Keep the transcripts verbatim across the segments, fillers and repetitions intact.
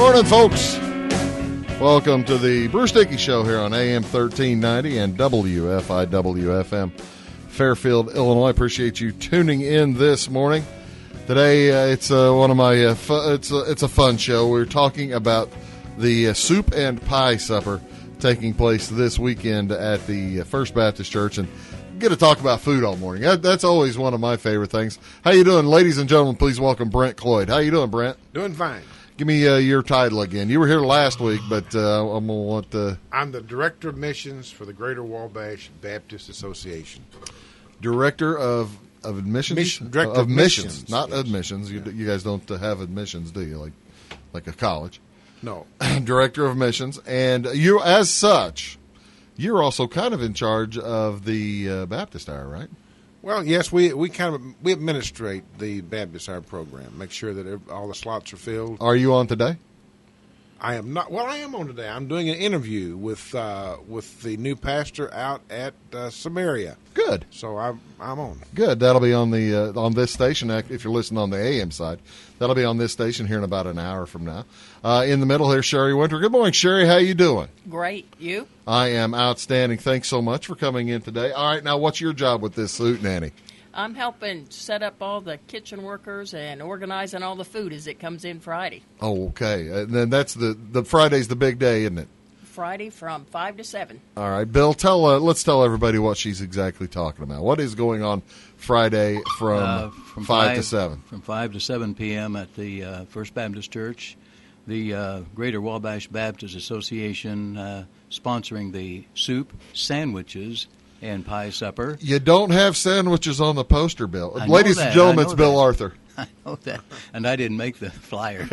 Morning, folks. Welcome to the Bruce Dickey Show here on A M thirteen ninety and W F I W F M, Fairfield, Illinois. Appreciate you tuning in this morning. Today, uh, it's uh, one of my uh, fu- it's a, it's a fun show. We're talking about the uh, soup and pie supper taking place this weekend at the First Baptist Church, and get to talk about food all morning. That, that's always one of my favorite things. How you doing, ladies and gentlemen? Please welcome Brent Cloyd. How you doing, Brent? Doing fine. Give me uh, your title again. You were here last week, but uh, I'm gonna want the. I'm the Director of Missions for the Greater Wabash Baptist Association. Director of of admissions. Mission, director of, of missions, missions, not yes. admissions. You, Yeah. you guys don't have admissions, do you? Like like a college. No. Director of missions, and you, as such, you're also kind of in charge of the uh, Baptist Hour, right? Well, yes, we we kind of we administrate the Baptist Hour program, make sure that every, all the slots are filled. Are you on today? I am not. Well, I am on today. I'm doing an interview with uh, with the new pastor out at uh, Samaria. Good. So I'm I'm on. Good. That'll be on the uh, on this station. If you're listening on the A M side, that'll be on this station here in about an hour from now. Uh, in the middle here, Sherry Winter. Good morning, Sherry. How you doing? Great. You? I am outstanding. Thanks so much for coming in today. All right, now what's your job with this Suit Nanny? I'm helping set up all the kitchen workers and organizing all the food as it comes in Friday. Oh, okay. And then that's the the Friday's the big day, isn't it? Friday from five to seven. All right, Bill. Tell uh, let's tell everybody what she's exactly talking about. What is going on Friday from, uh, from five, five to seven? From five to seven p.m. at the uh, First Baptist Church. The uh, Greater Wabash Baptist Association uh, sponsoring the soup, sandwiches, and pie supper. You don't have sandwiches on the poster, Bill. I know Ladies that, and gentlemen, I know it's Bill that. Arthur. I know that, and I didn't make the flyers.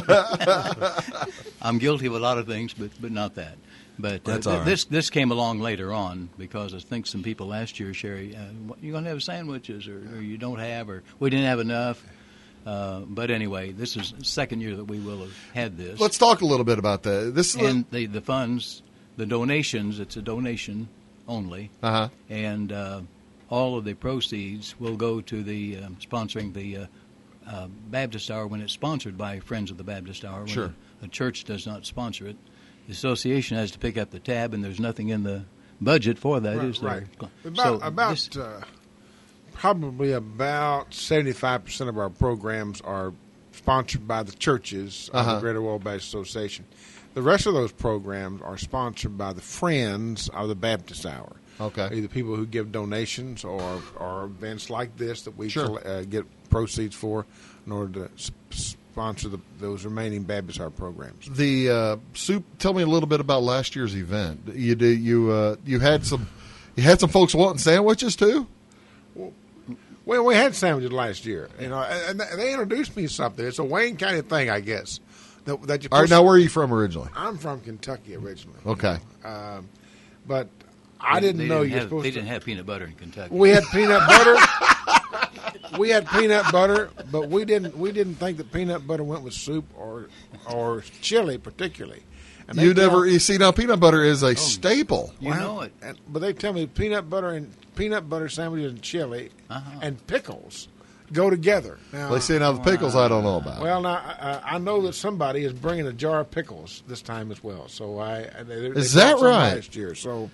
I'm guilty of a lot of things, but but not that. But uh, That's all right. this this came along later on because I think some people last year, Sherry, uh, what, you going to have sandwiches, or, or you don't have, or we didn't have enough. Uh, but anyway, this is the second year that we will have had this. Let's talk a little bit about that. This is and the the funds, the donations. It's a donation only, uh-huh. and uh, all of the proceeds will go to the um, sponsoring the uh, uh, Baptist Hour when it's sponsored by Friends of the Baptist Hour. When Sure. a, a church does not sponsor it, the association has to pick up the tab, and there's nothing in the budget for that, Right, is there? right. About So about this- uh, probably about seventy-five percent of our programs are sponsored by the churches of Uh-huh. the Greater Wabash Association. The rest of those programs are sponsored by the Friends of the Baptist Hour. Okay. Either people who give donations or, or events like this that we Sure. coll- uh, get proceeds for in order to s- sponsor the, those remaining Baptist Hour programs. the uh, soup. Tell me a little bit about last year's event. You did you uh, you had some you had some folks wanting sandwiches too. Well, we had sandwiches last year, you know, and and they introduced me to something. It's a Wayne County thing, I guess. That, that you All right, put- now where are you from originally? I'm from Kentucky originally. Okay. Um, but I they- didn't they know didn't you're have, supposed They to. didn't have peanut butter in Kentucky. We had peanut butter. we had peanut butter, but we didn't. We didn't think that peanut butter went with soup or or chili particularly. And they You tell- never you see now peanut butter is a staple. You know it. And, but they tell me peanut butter and peanut butter sandwiches and chili Uh-huh. and pickles go together. Now, They say now the pickles I don't know about. well, now I, I know that somebody is bringing a jar of pickles this time as well. So I they, they Is brought that some right? Last year, so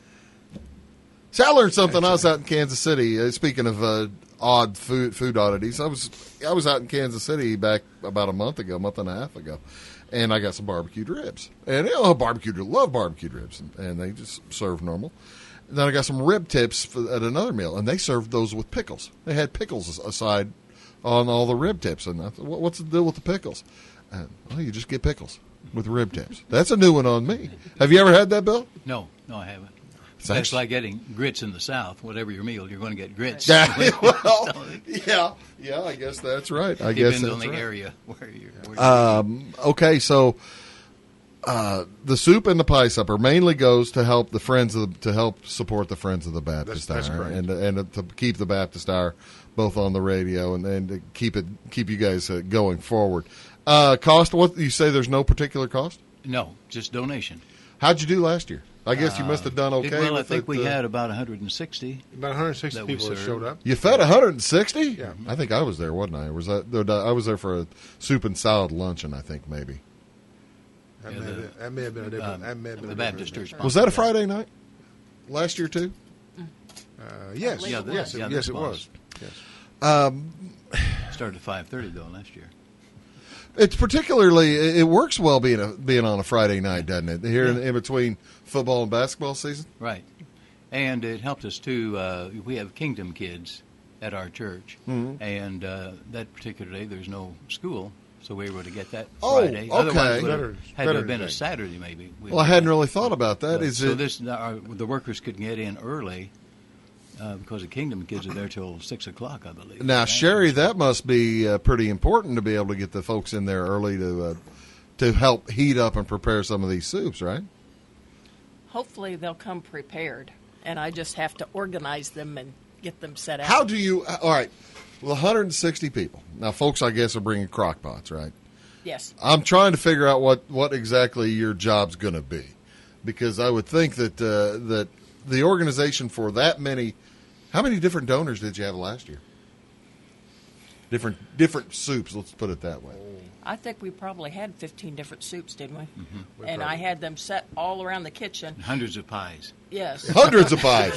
See, I learned something. I was out in Kansas City. Uh, speaking of uh, odd food food oddities, I was I was out in Kansas City back about a month ago, a month and a half ago, and I got some barbecued ribs. And you know, barbecued love barbecued ribs, and, and they just serve normal. And then I got some rib tips for, at another meal, and they served those with pickles. They had pickles aside on all the rib tips, and I thought, what, what's the deal with the pickles? And, well, you just get pickles with rib tips. That's a new one on me. Have you ever had that, Bill? No, no, I haven't. It's That's actually- like getting grits in the South. Whatever your meal, you're going to get grits. Yeah, well, yeah, yeah. I guess that's right. I guess Depends that's on the right. area where you're. Where Um, okay, so uh, the soup and the pie supper mainly goes to help the friends of the, to help support the Friends of the Baptist That's- that's Hour, correct. and and to keep the Baptist Hour both on the radio and, and to keep it keep you guys uh, going forward. Uh, cost? What you say? There's no particular cost. no, just donation. How'd you do last year? I guess you must have done okay. It- well, I with think it, we uh, had about one hundred sixty. about one hundred sixty That we people that served. showed up. You fed one hundred sixty? Yeah. I think I was there, wasn't I? Or was that? I was there for a soup and salad luncheon. I think maybe. That, Yeah, may, the- have been, that may have been a different. um, that may have been the a Baptist different Church. Was that a Friday night last year too? Uh, yes, Yeah, the- yes, yeah, it, yes, this it was. was. Yes. Started at five thirty though last year. It's particularly it works well being a, being on a Friday night, doesn't it? Here in, in between football and basketball season. Right. And it helped us too. Uh, we have Kingdom Kids at our church, Mm-hmm. and uh, that particular day there's no school, so we were able to get that Oh, Friday. okay. Otherwise, it would have Better- had to better have been day. a Saturday maybe. We- Well, I hadn't really thought about that. But- Is so it? this our, the workers could get in early uh, because the Kingdom Kids are there till six o'clock, I believe. Now, Right? Sherry, that must be uh, pretty important to be able to get the folks in there early to uh, to help heat up and prepare some of these soups, right? Hopefully they'll come prepared, and I just have to organize them and get them set out. How do you? All right, well, one hundred sixty people. Now, folks, I guess are bringing crock pots, right? Yes. I'm trying to figure out what, what exactly your job's going to be, because I would think that uh, that the organization for that many, how many different donors did you have last year? Different different soups. Let's put it that way. I think we probably had fifteen different soups, didn't we? Mm-hmm. And I had them set all around the kitchen. Hundreds of pies. Yes. Hundreds of pies.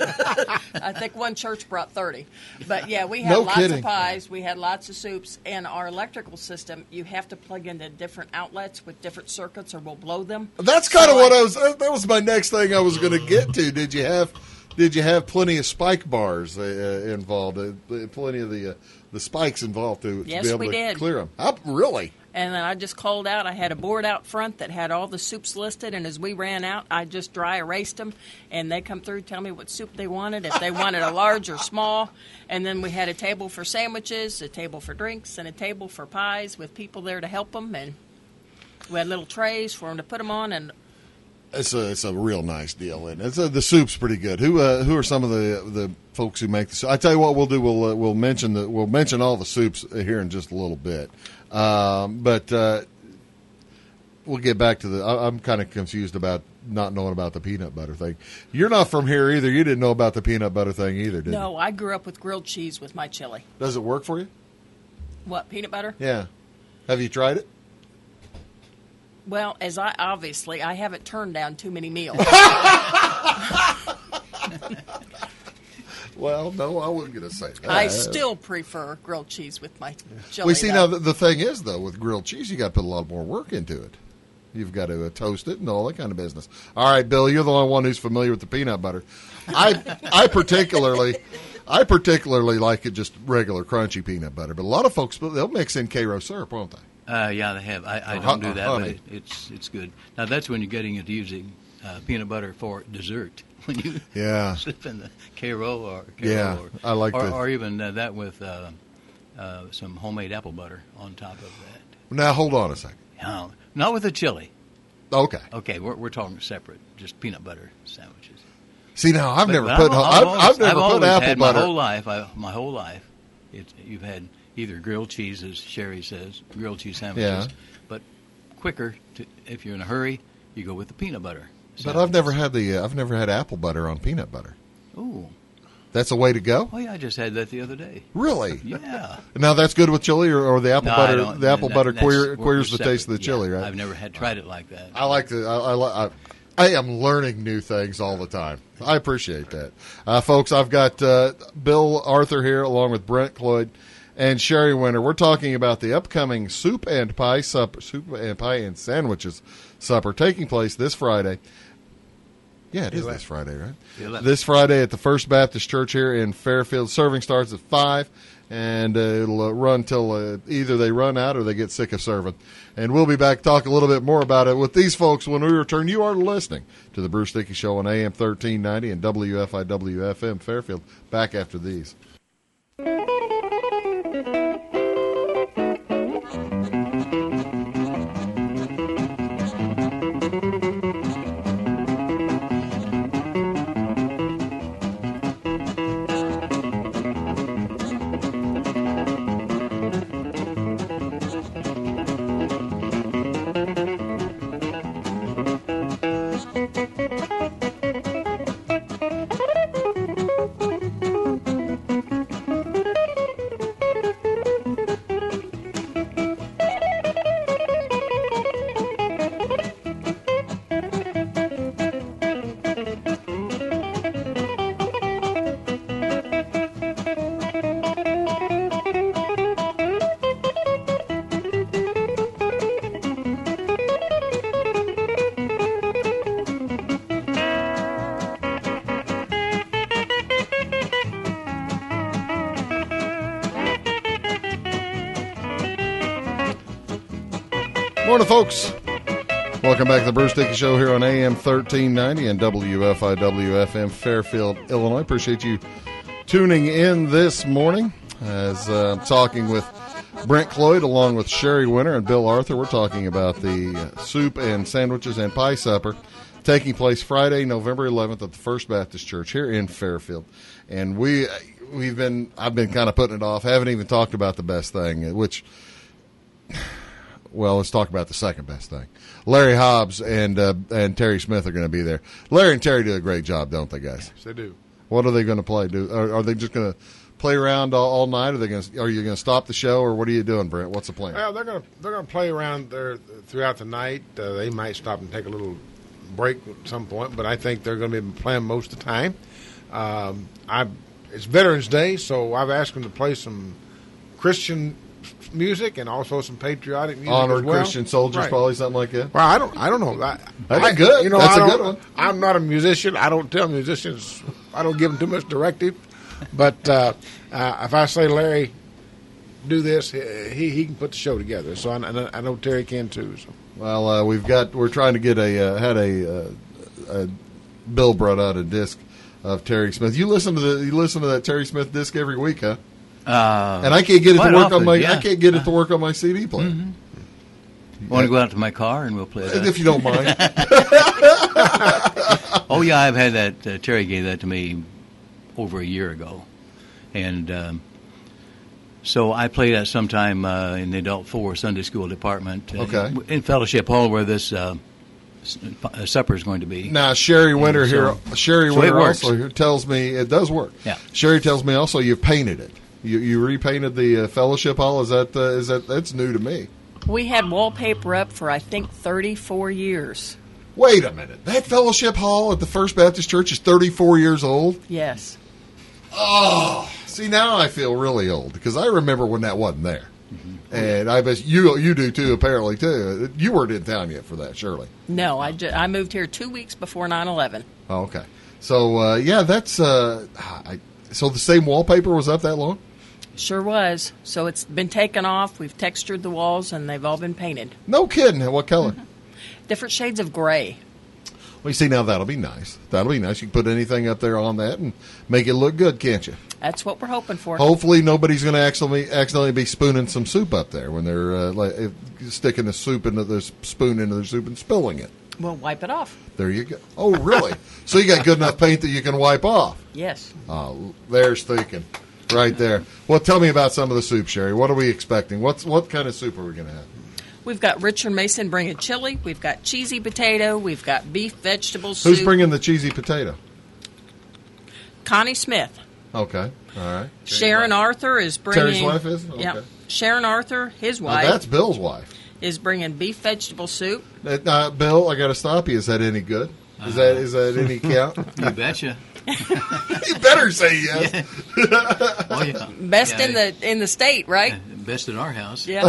I think one church brought thirty. But yeah, we had No lots kidding. of pies, we had lots of soups, and our electrical system, you have to plug into different outlets with different circuits or we'll blow them. That's kind of So what I was. That was my next thing I was going to get to. Did you have? Did you have plenty of spike bars uh, involved? Uh, plenty of the uh, the spikes involved to, to Yes, be able we to did. clear them. Up, really? And then I just called out. I had a board out front that had all the soups listed, and as we ran out, I just dry erased them, and they come through, tell me what soup they wanted, if they wanted a large or small. And then we had a table for sandwiches, a table for drinks, and a table for pies with people there to help them. And we had little trays for them to put them on, and It's a it's a real nice deal, and it's a, the soup's pretty good. Who uh, who are some of the the folks who make the soup? I tell you what, we'll do. We'll uh, we'll mention the we'll mention all the soups here in just a little bit, um, but uh, we'll get back to the. I, I'm kind of confused about not knowing about the peanut butter thing. You're not from here either. You didn't know about the peanut butter thing either, did no, I grew up with grilled cheese with my chili. you? Does it work for you? What, peanut butter? Yeah. Have you tried it? Well, as I obviously, I haven't turned down too many meals. Well, no, I wasn't going to say that. I still prefer grilled cheese with my chili. We see though. now the, the thing is though with grilled cheese you got to put a lot more work into it. You've got to uh, toast it and all that kind of business. All right, Bill, you're the only one who's familiar with the peanut butter. I I particularly I particularly like it just regular crunchy peanut butter, but a lot of folks they'll mix in Cairo syrup, won't they? Uh, yeah, they have. I, I Or don't hu- do that, or but honey. it, it's it's good. Now that's when you're getting into using uh, peanut butter for dessert. When you Yeah. slip in the Karo or Karo Yeah, or, I like or, the- or even uh, that with uh, uh, some homemade apple butter on top of that. Now hold on a second. No, not with the chili. Okay. Okay, we're we're talking separate, just peanut butter sandwiches. See now I've But- never but put I've, I've, I've I've, always, never I've put always apple had butter. My whole life, I, my whole life, it, you've had either grilled cheese, as Sherry says, grilled cheese sandwiches. Yeah. But quicker, to, if you're in a hurry, you go with the peanut butter. But I've never had the uh, I've never had apple butter on peanut butter. Ooh, That's a way to go. oh yeah, I just had that the other day. Really? Yeah. Now that's good with chili, or, or the apple No, I butter. don't- The apple that- butter that's- queer, we're- queers we're the taste of the separate. chili, Yeah, right? I've never had tried it like that. I like to. I, I, li- I, I am learning new things all the time. I appreciate that, uh, folks. I've got uh, Bill Arthur here, along with Brent Cloyd and Sherry Winter. We're talking about the upcoming soup and pie supper, soup and pie and sandwiches supper taking place this Friday. Yeah, it is this Friday, right? The eleventh. This Friday at the First Baptist Church here in Fairfield. Serving starts at five, and uh, it'll uh, run till uh, either they run out or they get sick of serving. And we'll be back to talk a little bit more about it with these folks when we return. You are listening to the Bruce Dickey Show on A M thirteen ninety and W F I W F M Fairfield. Back after these. Morning, folks. Welcome back to the Bruce Dickey Show here on A M thirteen ninety and W F I W F M Fairfield, Illinois. Appreciate you tuning in this morning as uh, I'm talking with Brent Cloyd along with Sherry Winter and Bill Arthur. We're talking about the uh, soup and sandwiches and pie supper taking place Friday, November eleventh at the First Baptist Church here in Fairfield. And we, we've been, I've been kind of putting it off. Haven't even talked about the best thing, which... Well, let's talk about the second best thing. Larry Hobbs and uh, and Terry Smith are going to be there. Larry and Terry do a great job, don't they, guys? Yes, they do. What are they going to play? Do are, are they just going to play around all, all night? Are they going? To, are you going to stop the show, or what are you doing, Brent? What's the plan? Well, they're going to they're going to play around there throughout the night. Uh, they might stop and take a little break at some point, but I think they're going to be playing most of the time. Um, I it's Veterans Day, so I've asked them to play some Christian music and also some patriotic music. Honored as well. Christian soldiers, Right. probably something like that. Well, I don't. I don't know. I, That's I, good. You know, That's I a don't- good one. I'm not a musician. I don't tell musicians. I don't give them too much directive. But uh, uh, if I say, Larry, do this, he he can put the show together. So I, I know Terry can too. So. Well, uh, we've got we're trying to get a uh, had a, uh, a Bill brought out a disc of Terry Smith. You listen to the you listen to that Terry Smith disc every week, huh? Uh, And I can't get it to quite work often, on my yeah. I can't get it to work on my C D player. Mm-hmm. Want to go out to my car and we'll play that? If you don't mind. Oh, yeah, I've had that. Uh, Terry gave that to me over a year ago. And um, so I play that sometime uh, in the Adult Four Sunday School department. uh, Okay. In Fellowship Hall where this uh, s- uh, supper is going to be. Now, Sherry Winter So- here. Sherry so it Winter works. also here tells me it does work. Yeah. Sherry tells me also you've painted it. You you repainted the uh, fellowship hall. Is that uh, is that that's new to me? We had wallpaper up for, I think, thirty-four years. Wait a minute. That fellowship hall at the First Baptist Church is thirty-four years old. Yes. Oh, see now I feel really old because I remember when that wasn't there, and I bet you you do too. Apparently too. You weren't in town yet for that, surely. No, I, ju- I moved here two weeks before nine eleven. Oh, okay. So uh, yeah, that's uh, I, so the same wallpaper was up that long. Sure was. So it's been taken off. We've textured the walls, and they've all been painted. No kidding. What color? Different shades of gray. Well, you see, now that'll be nice. That'll be nice. You can put anything up there on that and make it look good, can't you? That's what we're hoping for. Hopefully, nobody's going to accidentally accidentally be spooning some soup up there when they're uh, like if, sticking the soup into the spoon into their soup and spilling it. We'll wipe it off. There you go. Oh, really? So you got good enough paint that you can wipe off? Yes. Oh, there's thinking right there. Well, tell me about some of the soup, Sherry. What are we expecting? What's what kind of soup are we going to have? We've got Richard Mason bringing chili. We've got cheesy potato. We've got beef vegetable soup. Who's bringing the cheesy potato? Connie Smith. Okay, all right. Sharon Arthur is bringing. Terry's wife is? Okay. Yeah. Sharon Arthur, his Now, wife, that's Bill's wife. is bringing beef vegetable soup. Uh, uh, Bill, I got to stop you. Is that any good? Is that is that any count? You betcha. You better say yes. Oh, yeah. Best Yeah, in the in the state, right? Best in our house. Yeah.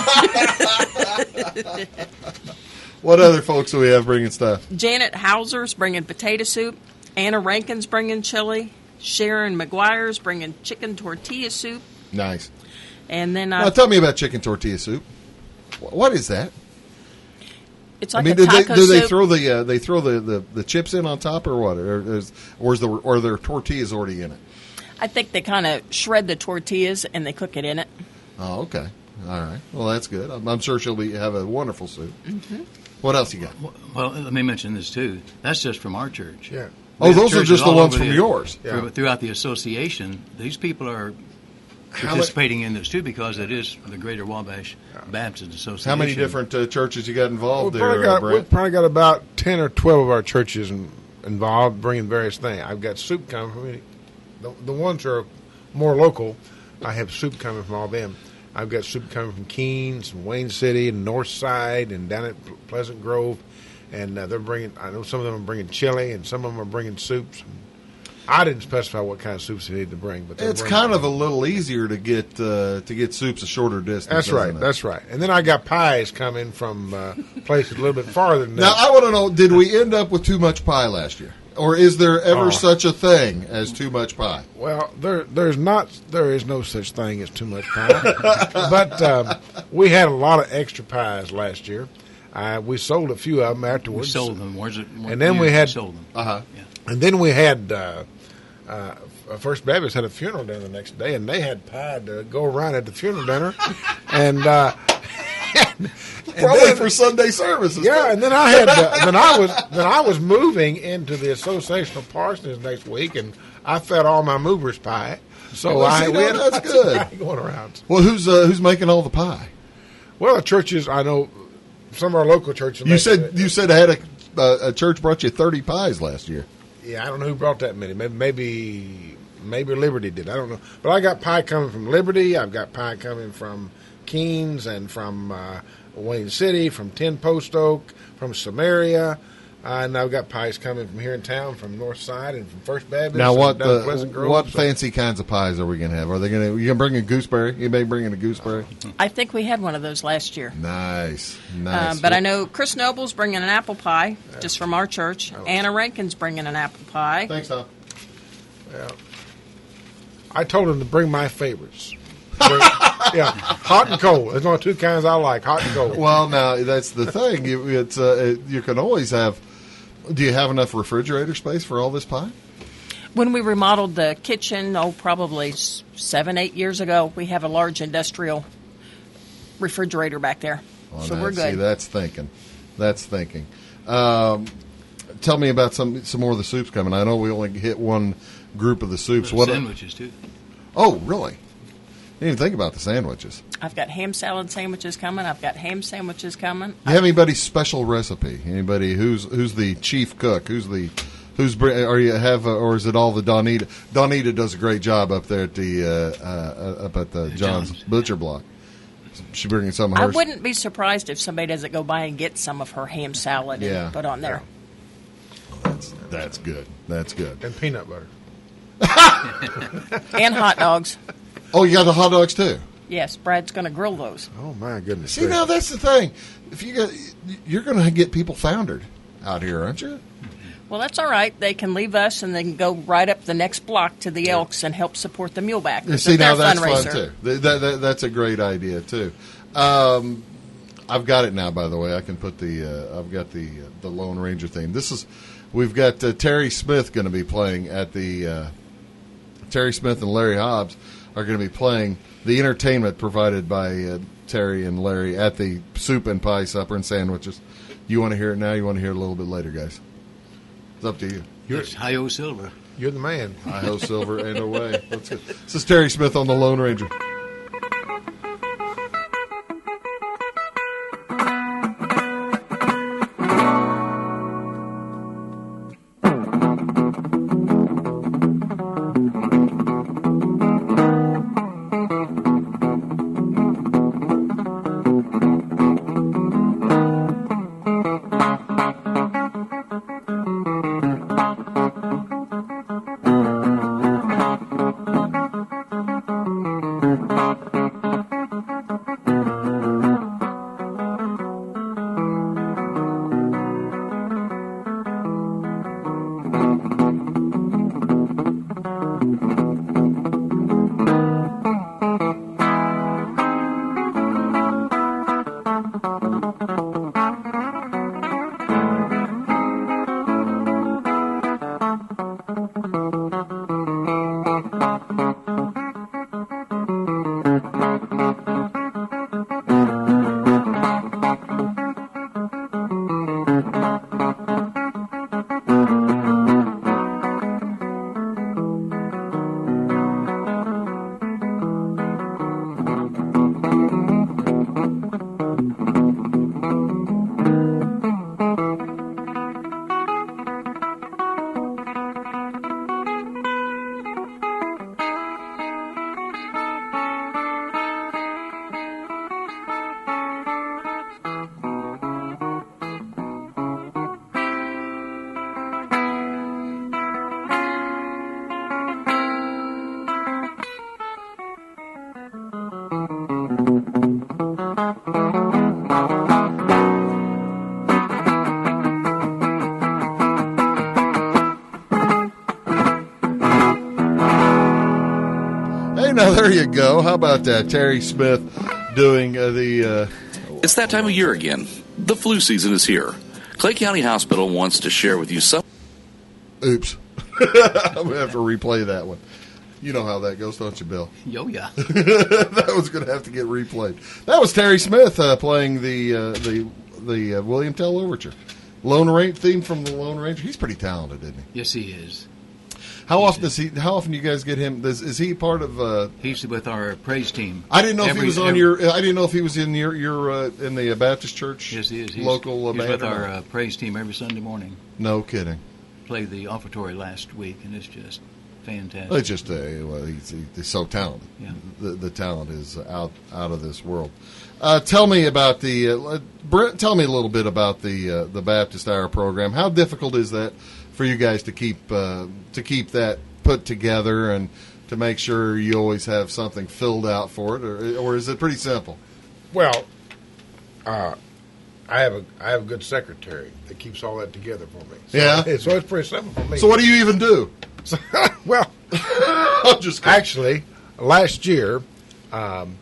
What other folks do we have bringing stuff? Janet Hauser's bringing potato soup. Anna Rankin's bringing chili. Sharon McGuire's bringing chicken tortilla soup. Nice. And then Now uh, tell me about chicken tortilla soup. Wh- What is that? it's like I mean, a do they taco do they soup. throw the uh, they throw the, the, the chips in on top or what? Or is or is the or are there tortillas already in it? I think they kind of shred the tortillas and they cook it in it. Oh, okay. All right. Well, that's good. I'm, I'm sure she'll be have a wonderful soup. Mm-hmm. What else you got? Well, let me mention this, too. That's just from our church. Yeah. Oh, We have those are churches just the all ones over from the- yours. Yeah. through- Throughout the association, these people are participating in this, too, because it is the Greater Wabash Baptist Association. How many different uh, churches you got involved We've there, probably, uh, got, Brent? we've probably got about ten or twelve of our churches in, involved, bringing various things. I've got soup coming from me. The, the ones that are more local, I have soup coming from all them. I've got soup coming from Keene, from Wayne City, and North Side, and down at Pleasant Grove. And uh, they're bringing, I know some of them are bringing chili, and some of them are bringing soups. I didn't specify what kind of soups they need to bring, but they're It's bringing- kind of a little easier to get uh, to get soups a shorter distance. That's isn't right. it? That's right. And then I got pies coming from uh, places a little bit farther than Now that. I want to know: did we end up with too much pie last year? Or is there ever Oh. such a thing as too much pie? Well, there, there's not, there is no such thing as too much pie. But um, we had a lot of extra pies last year. Uh, we sold a few of them We afterwards. sold them. Where's it? And then we had- sold them. Uh huh. And then we had uh, uh, First Baptist had a funeral dinner the next day, and they had pie to go around at the funeral dinner, and. Uh, and Probably then- for Sunday services. Yeah, and then I had uh, then I was then I was moving into the Association of Parsons next week, and I fed all my movers pie. So Well, I see, now we had that's lots of good. pie going around. Well, who's uh, who's making all the pie? Well, the churches I know, some of our local churches. You make said it. you said I had a uh, a church brought you thirty pies last year. Yeah, I don't know who brought that many. Maybe maybe maybe Liberty did. I don't know, but I got pie coming from Liberty. I've got pie coming from Keens and from uh, Wayne City, from Ten Post Oak, from Samaria. Uh, and I've got pies coming from here in town, from North Side and from First Baptist. Now, and what down the, Pleasant Grove. what So- fancy kinds of pies are we going to have? Are they going to you going to bring a gooseberry? Anybody bringing a gooseberry? I think we had one of those last year. Nice, nice. Um, but I know Chris Noble's bringing an apple pie, just from our church. Anna Rankin's bringing an apple pie. Thanks, Tom. Yeah. I told him to bring my favorites. Bring- yeah, hot and cold. There's only two kinds I like: hot and cold. Well, now that's the thing. You, it's uh, it, you can always have. Do you have enough refrigerator space for all this pie? When we remodeled the kitchen, oh, probably s- seven, eight years ago, we have a large industrial refrigerator back there. Oh, so now, we're See, good. that's thinking. That's thinking. Um, tell me about some some more of the soups coming. I know we only hit one group of the soups. What? Sandwiches too. Oh, really? Didn't even think about the sandwiches. I've got ham salad sandwiches coming. I've got ham sandwiches coming. You have anybody's special recipe? Anybody who's who's the chief cook? Who's the who's br- are you have uh, or is it all the Donita? Donita does a great job up there at the uh, uh, up at the John's, John's. Butcher Block. She bringing some of I hers. wouldn't be surprised if somebody doesn't go by and get some of her ham salad Yeah. and put on there. That's that's good. That's good. And peanut butter. And hot dogs. Oh, you got the hot dogs too. Yes, Brad's going to grill those. Oh my goodness! See, now that's the thing. If you get, you're going to get people foundered out here, aren't you? Well, that's all right. They can leave us and they can go right up the next block to the Elks and help support the Muleback. You It's see, now their that's fundraiser. fun too. Th- that- that- that's a great idea too. Um, I've got it now. By the way, I can put the. Uh, I've got the uh, the Lone Ranger theme. This is. We've got uh, Terry Smith going to be playing at the. Uh, Terry Smith and Larry Hobbs are going to be playing the entertainment provided by uh, Terry and Larry at the soup and pie supper and sandwiches. You want to hear it now? You want to hear it a little bit later, guys? It's up to you. It's Hi-Yo Silver. You're the man. I ho silver and away. Let's go. This is Terry Smith on the Lone Ranger. right, now there you go. How about that? Terry Smith doing uh, the... Uh, It's that time of year again. The flu season is here. Clay County Hospital wants to share with you some... Oops. I'm going to have to replay that one. You know how that goes, don't you, Bill? Yo, yeah. That was going to have to get replayed. That was Terry Smith uh, playing the uh, the the uh, William Tell Overture. Lone Ranger theme from the Lone Ranger. He's pretty talented, isn't he? Yes, he is. How He's often a- does he? How often do you guys get him? Does, is he part of? Uh, He's with our praise team. I didn't know if Every- he was on every- your. I didn't know if he was in your your uh, in the Baptist church. Yes, he is. He's, local uh, he's band with or our not? uh, praise team every Sunday morning. No kidding. Played the offertory last week, and it's just fantastic. It's just uh, well, he's, he's so talented. Yeah. The, the talent is out out of this world. Uh, tell me about the uh, Brent. Tell me a little bit about the uh, the Baptist Hour program. How difficult is that for you guys to keep uh, to keep that put together and to make sure you always have something filled out for it, or, or is it pretty simple? Well, uh, I have a I have a good secretary that keeps all that together for me. So, Yeah. so it's pretty simple for me. So what do you even do? well, I'm just kidding. actually, last year, um,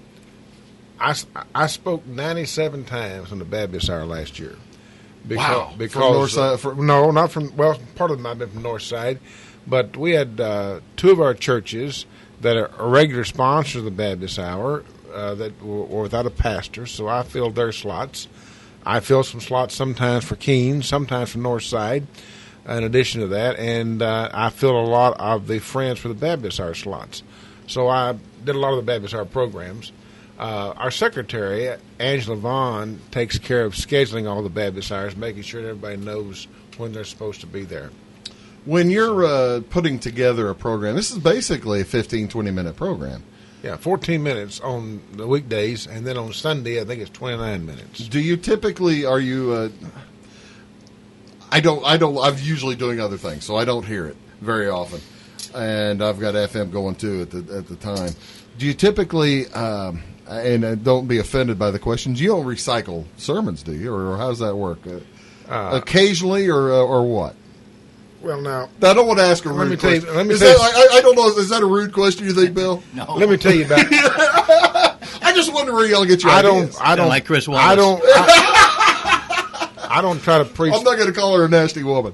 I, I spoke ninety-seven times on the Baptist Hour last year. Because, Wow. From Because North Side- uh, for- no, not from well, part of them might have been from North Side, but we had uh, two of our churches that are regular sponsors of the Baptist Hour uh, that were, were without a pastor, so I filled their slots. I filled some slots sometimes for Keene, sometimes for North Side. In addition to that, and uh, I filled a lot of the Friends for the Baptist Hour slots. So I did a lot of the Baptist Hour programs. Uh, our secretary, Angela Vaughn, takes care of scheduling all the Baptist Hours, making sure that everybody knows when they're supposed to be there. When you're uh, putting together a program, this is basically a fifteen, twenty minute program. Yeah, fourteen minutes on the weekdays, and then on Sunday, I think it's twenty-nine minutes. Do you typically, are you, uh, I don't, I don't, I'm usually doing other things, so I don't hear it very often. And I've got F M going too at the, at the time. Do you typically, um, and uh, don't be offended by the questions, you don't recycle sermons, do you? Or, or how does that work? Uh, Uh, occasionally or, uh, or what? Well, now, I don't want to ask a rude Let me tell you- question. let me is tell that, you- I, I don't know. Is that a rude question, you think, Bill? No. let me tell you about. I just wonder where y'all get your I ideas. don't. I don't like Chris Wallace. I don't. I, I don't try to preach. I'm not going to call her a nasty woman.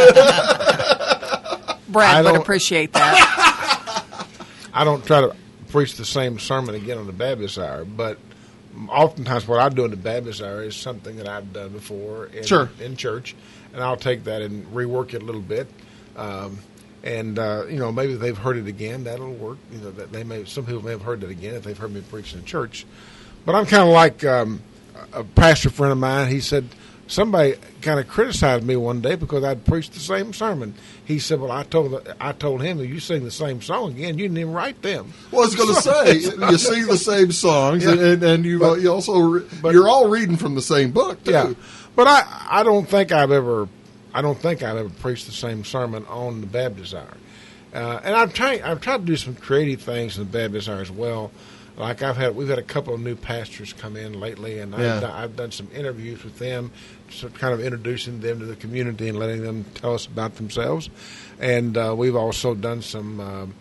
Brad I would don't- appreciate that. I don't try to preach the same sermon again on the Baptist Hour, but oftentimes what I do in the Baptist Hour is something that I've done before in, Sure. in church, and I'll take that and rework it a little bit. Um, and uh, you know, maybe they've heard it again. That'll work. You know, that they may. Some people may have heard it again if they've heard me preach in church. But I'm kind of like um, a pastor friend of mine. He said somebody kind of criticized me one day because I'd preached the same sermon. He said, "Well, I told I told him that you sing the same song again. You didn't even write them." Well, I was going to say you sing the same songs, Yeah. and, and, and you, But- you also re- but- you're all reading from the same book, too. Yeah, but I I don't think I've ever I don't think I've ever preached the same sermon on the Baptist Hour, uh, and I've tried I've tried to do some creative things in the Baptist Hour as well. Like I've had we've had a couple of new pastors come in lately, and Yeah. I've, done, I've done some interviews with them, so kind of introducing them to the community and letting them tell us about themselves, and uh, we've also done some. Um,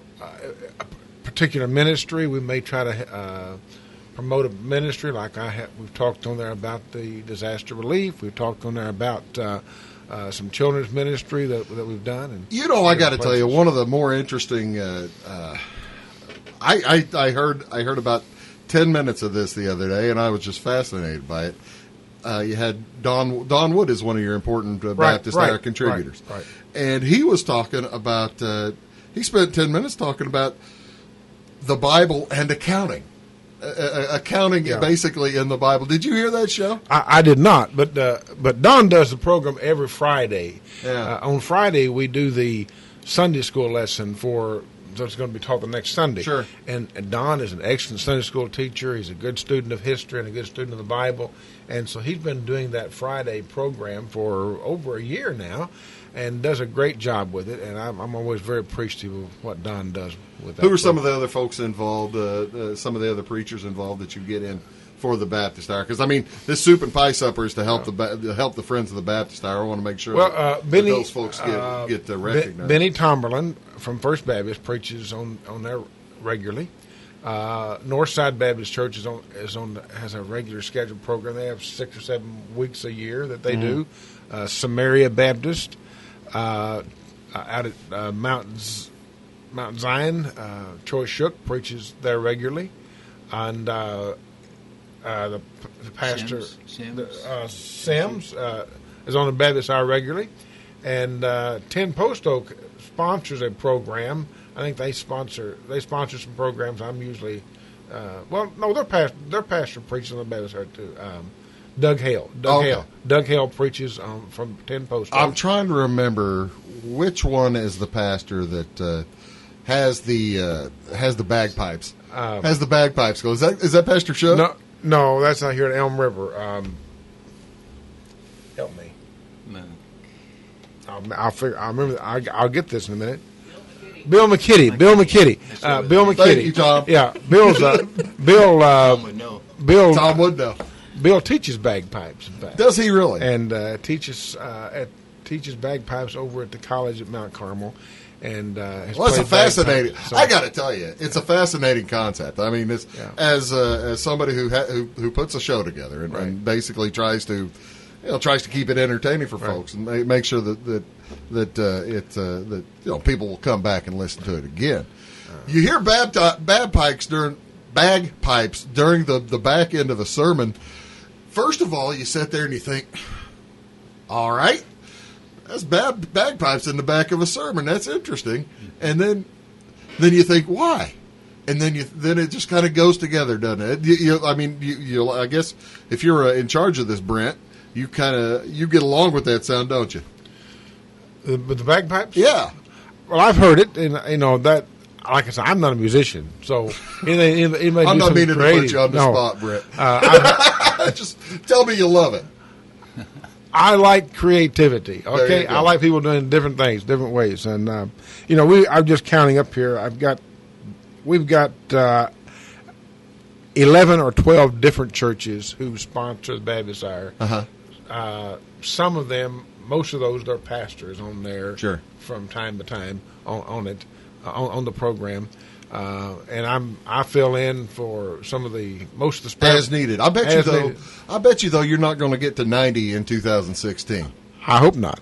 a particular ministry. We may try to uh, promote a ministry like I have. We've talked on there about the disaster relief. We've talked on there about uh, uh, some children's ministry that that we've done. And You know, I got to different tell you, places. one of the more interesting. Uh, uh, I, I I heard I heard about ten minutes of this the other day, and I was just fascinated by it. Uh, you had Don Don Wood is one of your important uh, Right, Baptist right, Hour contributors, right, right. and he was talking about. Uh, he spent ten minutes talking about the Bible and accounting, uh, uh, accounting Yeah. basically in the Bible. Did you hear that show? I, I did not, but uh, but Don does the program every Friday. Yeah. Uh, on Friday, we do the Sunday school lesson for that's going to be taught the next Sunday. Sure. And, and Don is an excellent Sunday school teacher. He's a good student of history and a good student of the Bible. And so he's been doing that Friday program for over a year now and does a great job with it. And I'm, I'm always very appreciative of what Don does with that. Who are some of program. the other folks involved? Uh, uh, some of the other preachers involved that you get in for the Baptist Hour? Because I mean, this soup and pie supper is to help the ba- to help the Friends of the Baptist Hour. I want to make sure Well, that, uh, that Benny, those folks get uh, get uh, Ben- recognized. Benny Tomberlin from First Baptist preaches on, on their regularly. Uh, Northside Baptist Church is on is on the, has a regular scheduled program. They have six or seven weeks a year that they mm-hmm. do. Uh, Samaria Baptist uh, out at uh, Mountains. Mount Zion, uh, Troy Shook preaches there regularly, and uh, uh, the, the pastor Sims, Sims. The, uh, Sims uh, is on the Baptist Hour regularly, and uh, Ten Post Oak sponsors a program. I think they sponsor they sponsor some programs. I'm usually uh, well, no, their pastor their pastor preaches on the Baptist Hour too. Um, Doug Hale, Doug okay. Hale, Doug Hale preaches um, from Ten Post Oak. I'm trying to remember which one is the pastor that. Uh, Has the uh, has the bagpipes? Um, has the bagpipes go? Is that is that Pastor Shook? No, no, that's not here at Elm River. Um, help me. No. I'll, I'll figure. I'll remember. I'll, I'll get this in a minute. Bill McKitty. Bill McKitty. Uh, Bill McKitty. Thank you, Tom. Yeah, Bill's. Uh, Bill. Uh, Tom would know. Bill. Tom would know. Bill teaches bagpipes. In fact, does he really? And uh, teaches uh, at teaches bagpipes over at the college at Mount Carmel. And uh, well, it's a fascinating. So, I got to tell you, it's a fascinating concept. I mean, it's yeah. as uh, as somebody who, ha- who who puts a show together and, right. and basically tries to, you know, tries to keep it entertaining for right. folks and make, make sure that that that uh, it uh, that you know people will come back and listen to it again. Uh, you hear bapti- bagpipes during bagpipes during the the back end of a sermon. First of all, you sit there and you think, all right. That's bad bagpipes in the back of a sermon. That's interesting. And then, then you think, why? And then you then it just kind of goes together, doesn't it? You, you, I mean, you, you. I guess if you're uh, in charge of this, Brent, you kind of you get along with that sound, don't you? Uh, with the bagpipes? Yeah. Well, I've heard it, and you know that. Like I said, I'm not a musician, so it, it, it may I'm do not meaning creative. to put you on the no. spot, Brent. Uh, just tell me you love it. I like creativity. Okay, go. I like people doing different things, different ways, and uh, you know, we. I'm just counting up here. I've got, we've got uh, eleven or twelve different churches who sponsor the Baptist Hour. Uh-huh. Uh, some of them, most of those, their pastors on there. Sure. From time to time on, on it, uh, on, on the program. Uh, and I'm I fill in for some of the most of the spare, As needed. I bet you as though. needed. I bet you though you're not going to get to ninety in two thousand sixteen. I hope not.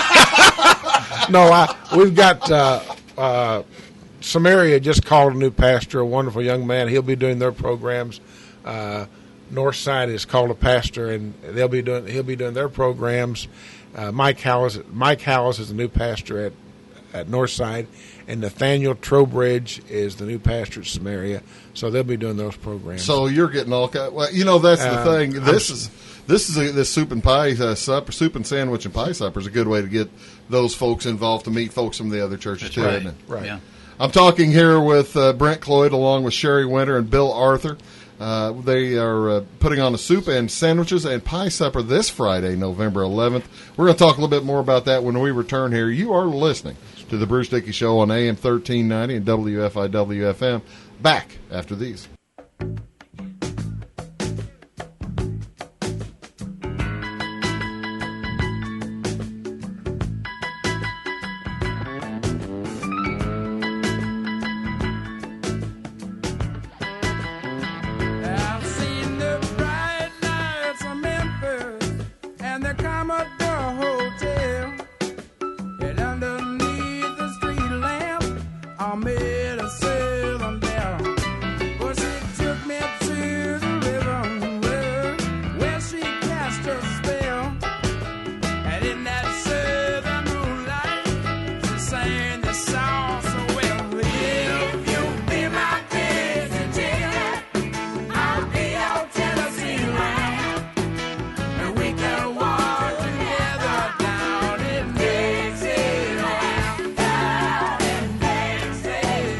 No, I, we've got uh, uh, Samaria just called a new pastor, a wonderful young man. He'll be doing their programs. Uh, Northside has called a pastor, and they'll be doing he'll be doing their programs. Uh, Mike Hallis Mike Hallis is the new pastor at at Northside. And Nathaniel Trowbridge is the new pastor at Samaria, so they'll be doing those programs. So you're getting all kind. Well, you know that's the Uh, thing. This I'm, is this is a, this soup and pie uh, supper, soup and sandwich and pie supper is a good way to get those folks involved to meet folks from the other churches That's too. right. Isn't it? right. Yeah. I'm talking here with uh, Brent Cloyd along with Sherry Winter and Bill Arthur. Uh, they are uh, putting on a soup and sandwiches and pie supper this Friday, November eleventh. We're going to talk a little bit more about that when we return here. You are listening to the Bruce Dickey Show on A M thirteen ninety and W F I W F M. Back after these. I've seen the bright lights of Memphis and the Commodore Hotel. And underneath the street lamp, I made a seven down. But she took me to the river where, where she cast her spell. And in that southern moonlight, she sang the song so well. If you be my Kensington, I'll be your Tennessee land. And we can walk together down in Dixieland, down in Dixieland.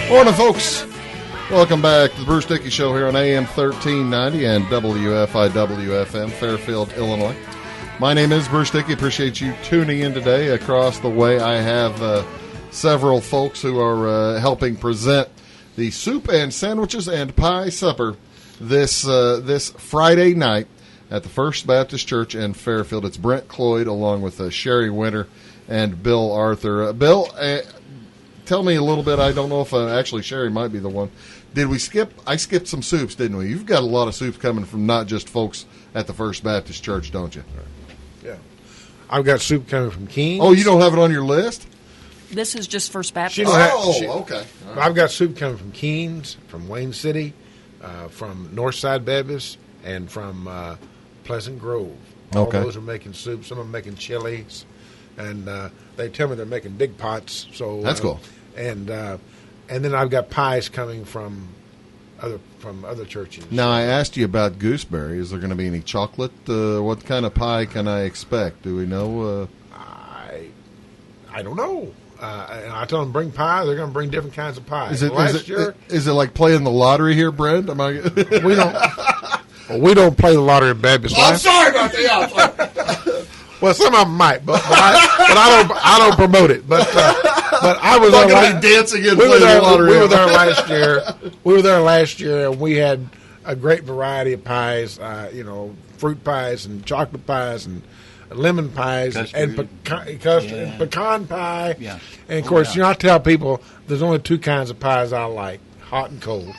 Morning, folks. Welcome back to the Bruce Dickey Show here on A M thirteen ninety and W F I W F M, Fairfield, Illinois. My name is Bruce Dickey. Appreciate you tuning in today. Across the way, I have uh, several folks who are uh, helping present the soup and sandwiches and pie supper this uh, this Friday night at the First Baptist Church in Fairfield. It's Brent Cloyd along with uh, Sherry Winter and Bill Arthur. Uh, Bill, uh, tell me a little bit. I don't know if uh, actually Sherry might be the one. Did we skip? I skipped some soups, didn't we? You've got a lot of soups coming from not just folks at the First Baptist Church, don't you? Yeah. I've got soup coming from Keene. Oh, you don't have it on your list? This is just First Baptist. She don't have- Oh, she- okay. All right. I've got soup coming from Keene's, from Wayne City, uh, from Northside Baptist, and from uh, Pleasant Grove. All Okay. those are making soup. Some of them making chilies, and uh, they tell me they're making big pots. So That's uh, cool. And uh, and then I've got pies coming from other from other churches. Now, I asked you about gooseberry. Is there going to be any chocolate? Uh, what kind of pie can I expect? Do we know? Uh... I I don't know. Uh, and I tell them bring pie. They're going to bring different kinds of pies. Is it, Last is, it, year is it like playing the lottery here, Brent? Am I... we don't well, we don't play the lottery at Baptist. I'm Life. sorry about that. Well, some of them might, but, but, I, but I don't. I don't promote it. But uh, but I was I'm there not going la- to be dancing and we were playing there. the lottery. We were there last year. We were there last year, and we had a great variety of pies. Uh, you know, fruit pies and chocolate pies and lemon pies Custard. and pecan, custard Yeah. and pecan pie. Yeah. And of Oh, course, yeah. you know, I tell people there's only two kinds of pies I like: hot and cold.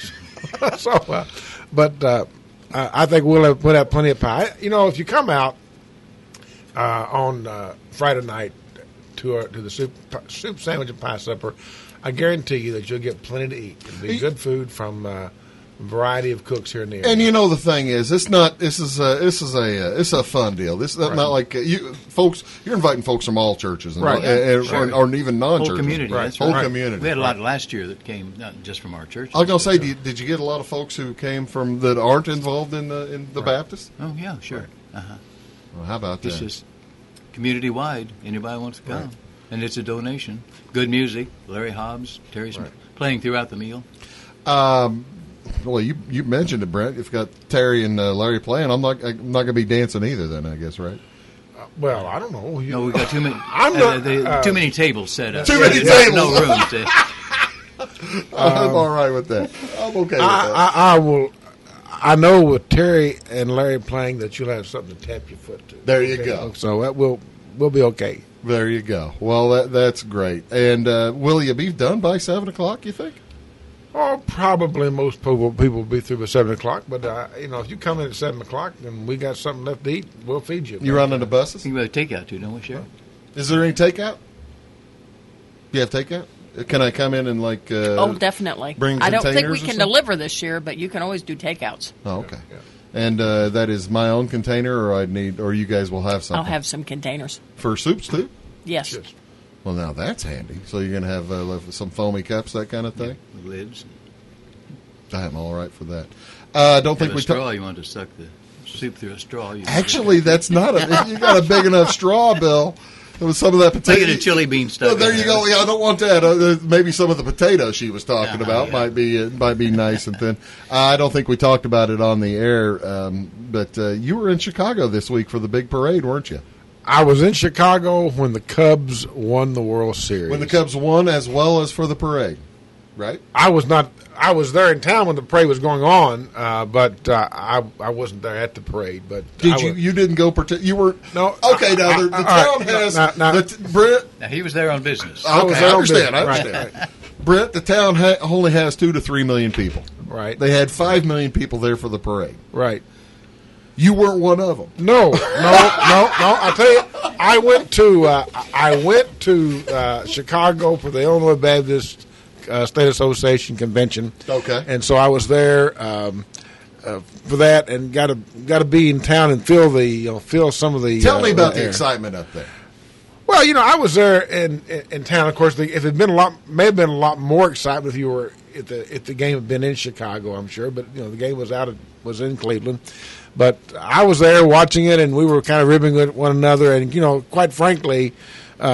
so, uh, but uh, I I think we'll have, we'll have plenty of pie. You know, if you come out uh, on uh, Friday night to uh, to the soup soup sandwich and pie supper, I guarantee you that you'll get plenty to eat. It'll be good food from uh, a variety of cooks here and there. And you know the thing is, it's not. This is a. This is a. Uh, it's a fun deal. This is not Right. like uh, you folks. You're inviting folks from all churches, and, Right. and- Sure. or, or even non-churches. Whole community. Right. That's Whole right. community. We had a lot last year that came not just from our church. I was going to say, did you, did you get a lot of folks who came from that aren't involved in the in the Baptist? Oh yeah, sure. Uh-huh. Well, how about It's that? just community wide. Anybody wants to come, and it's a donation. Good music. Larry Hobbs, Terry Smith playing throughout the meal. Um, well, you you mentioned it, Brent. You've got Terry and uh, Larry playing. I'm not. I'm not going to be dancing either. Then I guess, right? well, I don't know. You, No, we got too many. I'm uh, not- the- uh, too many tables set up. Too many There's tables. No room to. I'm all right with that. I'm okay with that. I, I, I will. I know with Terry and Larry playing that you'll have something to tap your foot to. There you go. So that will we'll be okay. There you go. Well, that that's great. And uh, will you be done by seven o'clock? You think? Oh, probably most people people will be through by seven o'clock. But uh, you know, if you come in at seven o'clock and we got something left to eat, we'll feed you. You running the buses? You got takeout too, don't we, Sheriff? Is there any takeout? You have takeout? Can I come in and like? Uh, Oh, definitely. bring I don't think containers we or can something? deliver this year, but you can always do takeouts. Oh, okay. Yeah. And uh, that is my own container, or I need, or you guys will have something. I'll have some containers. for soups too. Yes. Yes. Well, now that's handy. So you're going to have uh, like some foamy cups, that kind of thing. The lids. I'm all right for that. I uh, don't Have think a we. straw. Ta- You want to suck the soup through a straw? You Actually, that's not a. If you got a big enough straw, Bill. It was some of that potato. Look at the chili bean stuff. Oh, there in you go. Yeah, I don't want that. Uh, maybe some of the potato she was talking Uh-huh, about yeah. might be uh, might be nice and thin. Uh, I don't think we talked about it on the air, um, but uh, you were in Chicago this week for the big parade, weren't you? I was in Chicago when the Cubs won the World Series. When the Cubs won, as well as for the parade, right? I was not. I was there in town when the parade was going on, uh, but uh, I I wasn't there at the parade. But Did I you? was- You didn't go? Partic- you were No. Okay, now the, the Uh, uh, town all right, has now- now- the t- Brent. Now, he was there on business. I Okay, was I, there on understand. I business. understand. Right, Brent, the town ha- only has two to three million people. Right. They had five million people there for the parade. Right. You weren't one of them. No, no, no, no. I tell you, I went to uh, I went to uh, Chicago for the Illinois Baptist uh, State Association convention. Okay. And so I was there um, uh, for that, and got to got to be in town and feel the you know, feel some of the. Tell uh, me about the air. excitement up there. Well, you know, I was there in in, in town. Of course, the, if it had been a lot, may have been a lot more excitement if you were if the if the game had been in Chicago. I'm sure, but you know, the game was out of, was in Cleveland. But I was there watching it, and we were kind of ribbing with one another. And you know, quite frankly, uh,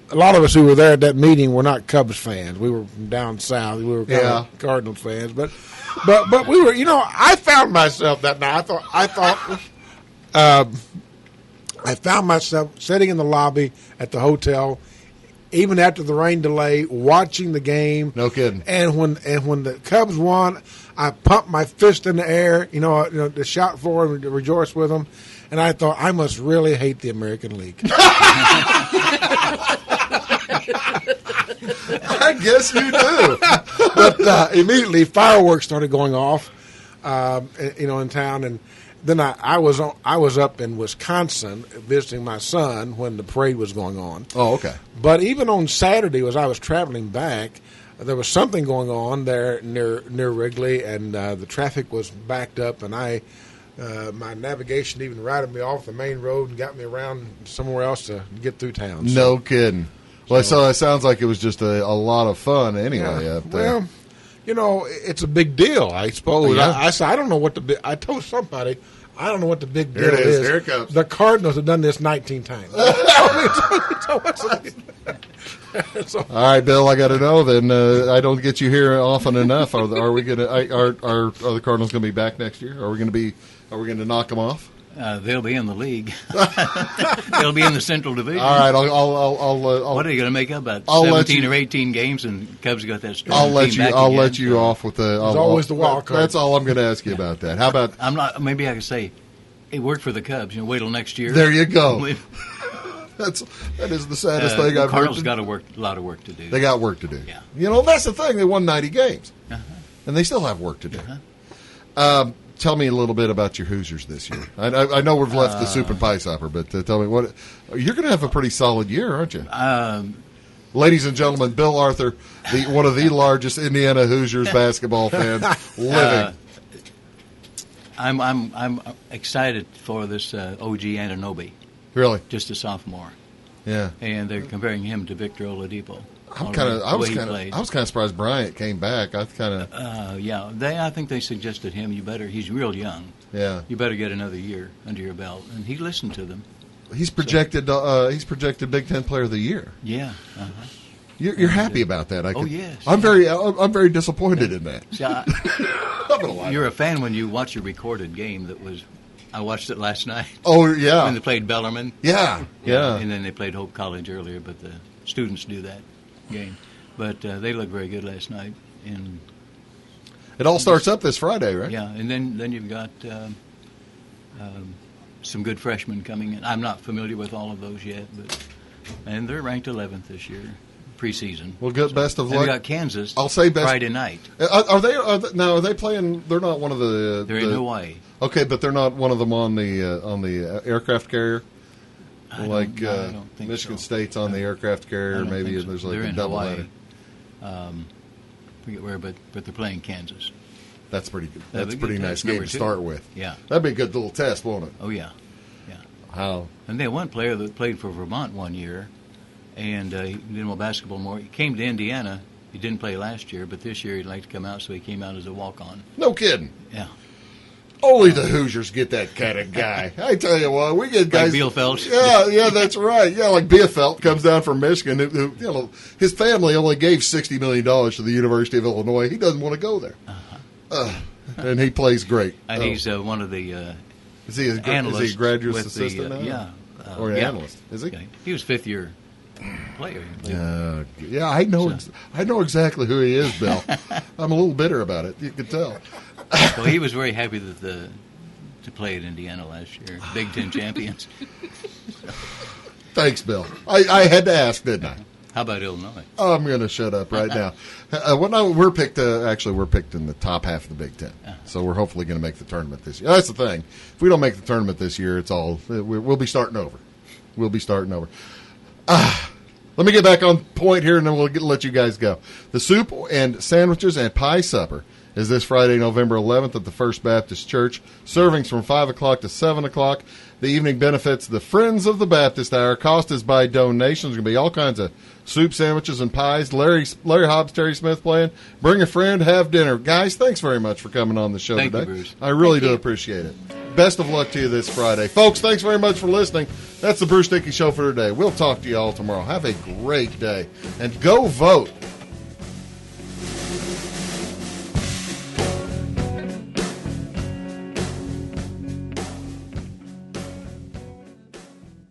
a lot of us who were there at that meeting were not Cubs fans. We were from down south. We were kind Yeah. of Cardinals fans, but but but we were. You know, I found myself that night. I thought I thought. Um, I found myself sitting in the lobby at the hotel, even after the rain delay, watching the game. No kidding. And when and when the Cubs won, I pumped my fist in the air, you know, you know to shout for them, to rejoice with them. And I thought, I must really hate the American League. I guess you do. But uh, immediately, fireworks started going off, um, you know, in town, and then I, I was on, I was up in Wisconsin visiting my son when the parade was going on. Oh, okay. But even on Saturday, as I was traveling back, there was something going on there near near Wrigley, and uh, the traffic was backed up, and I uh, my navigation even routed me off the main road and got me around somewhere else to get through town. So, No kidding. Well, so it sounds like it was just a, a lot of fun anyway. yeah. Up there. Well, you know, it's a big deal, I suppose. Yeah. I, I said, I don't know what the big, I told somebody, I don't know what the big deal Here it is. is. Here it comes. The Cardinals have done this nineteen times. so, what's the- so, All right, Bill. I got to know. Then uh, I don't get you here often enough. Are, are we going to? Are, are are the Cardinals going to be back next year? Are we going to be? Are we going to knock them off? Uh, they'll be in the league. They'll be in the Central Division. All right. I'll. I'll. I'll. I'll, uh, I'll What are you going to make up about I'll let seventeen you- or eighteen games, and Cubs got that strong I'll let team you. back I'll again, let you so off with the. I'll, always I'll- the wild card. That's all I'm going to ask you about that. How about? I'm not. Maybe I could say it worked for the Cubs. You know, wait till next year. There you go. That's that is the saddest Uh, thing the I've Cardinals heard. got a work, a lot of work to do. They got work to do. Yeah. You know, that's the thing. They won ninety games, Uh-huh. and they still have work to do. Uh-huh. Um, tell me a little bit about your Hoosiers this year. I, I, I know we've left the soup and pie supper, but uh, tell me what you're going to have a pretty solid year, aren't you? Um, Ladies and gentlemen, Bill Arthur, the, one of the largest Indiana Hoosiers basketball fans living. Uh, I'm I'm I'm excited for this uh, O G Anunoby, really? just a sophomore, Yeah. and they're comparing him to Victor Oladipo. I'm kind of. I was kind of. Played. I was kind of surprised Bryant came back. I kind of. Uh, yeah, they. I think they suggested him. You better. He's real young. Yeah. You better get another year under your belt, and he listened to them. He's projected. Uh, he's projected Big Ten Player of the Year. Yeah. Uh-huh. You're, you're happy about that? I Oh, could, yes. I'm very. I'm very disappointed in that. See, I, I'm gonna lie. you're a fan when you watch a recorded game that was. I watched it last night Oh when yeah. they played Bellarmine. Yeah. Yeah. And then they played Hope College earlier, but the students do that game. But uh, they looked very good last night. And It all starts up this Friday, right? yeah, and then, then you've got um, um, some good freshmen coming in. I'm not familiar with all of those yet, but and they're ranked eleventh this year, preseason. Well, good. Best of And we luck. got Kansas. I'll say best- Friday night. Uh, Are, are they? Are they? Now, are they playing? They're not one of the. They're the, in Hawaii. Okay, but they're not one of them on the uh, on the uh, aircraft carrier. I don't- Like no, I uh, don't think Michigan so. State's on the aircraft I carrier. don't Maybe think so. there's like they're a in double Hawaii. header. Um, forget where, but but they're playing Kansas. That's pretty good. That'd That's a be pretty good. nice That's game number to two. start with. Yeah. That'd be a good little test, won't it? Oh yeah, yeah. How? And they had one player that played for Vermont one year, and uh, he didn't know basketball more. He came to Indiana. He didn't play last year, but this year he'd like to come out, so he came out as a walk-on. No kidding. Yeah. Only the Hoosiers get that kind of guy. I tell you what, we get guys. Like Bielfeldt? Yeah, yeah, that's right. Yeah, like Bielfeldt comes down from Michigan. Who, who, you know, his family only gave sixty million dollars to the University of Illinois. He doesn't want to go there, uh, and he plays great. And Oh. he's uh, one of the uh, is he a, gra- analysts. is he a graduate with assistant the, uh, now? Yeah. Uh, Or an yeah. analyst, is he? Yeah. He was fifth year player. Uh, yeah, I know. Ex- I know exactly who he is, Bill. I'm a little bitter about it. You can tell. Well, he was very happy that the to play at Indiana last year, Big Ten champions. Thanks, Bill. I, I had to ask, didn't I? How about Illinois? Oh, I'm going to shut up right now. Uh, well, no, we're picked. Uh, actually, we're picked in the top half of the Big Ten, so we're hopefully going to make the tournament this year. That's the thing. If we don't make the tournament this year, it's all we- we'll be starting over. We'll be starting over. Ah, let me get back on point here, and then we'll get, let you guys go. The soup and sandwiches and pie supper is this Friday, November eleventh, at the First Baptist Church. Servings from five o'clock to seven o'clock. The evening benefits the Friends of the Baptist Hour. Cost is by donations. There's going to be all kinds of soup, sandwiches, and pies. Larry Larry Hobbs, Terry Smith playing. Bring a friend, have dinner. Guys, thanks very much for coming on the show Thank you, today. Bruce. I really Thank do you. appreciate it. best of luck to you this Friday. Folks, thanks very much for listening. That's the Bruce Dickey Show for today. We'll talk to you all tomorrow. Have a great day. And go vote.